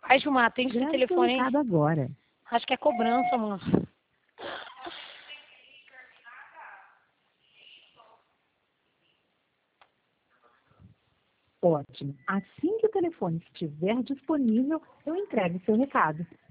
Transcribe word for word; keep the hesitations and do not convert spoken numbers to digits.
Ai, Gilmar, atende esse Grave seu telefone, hein? recado agora. Acho que é cobrança, mano. Ótimo. Assim que o telefone estiver disponível, eu entrego seu recado.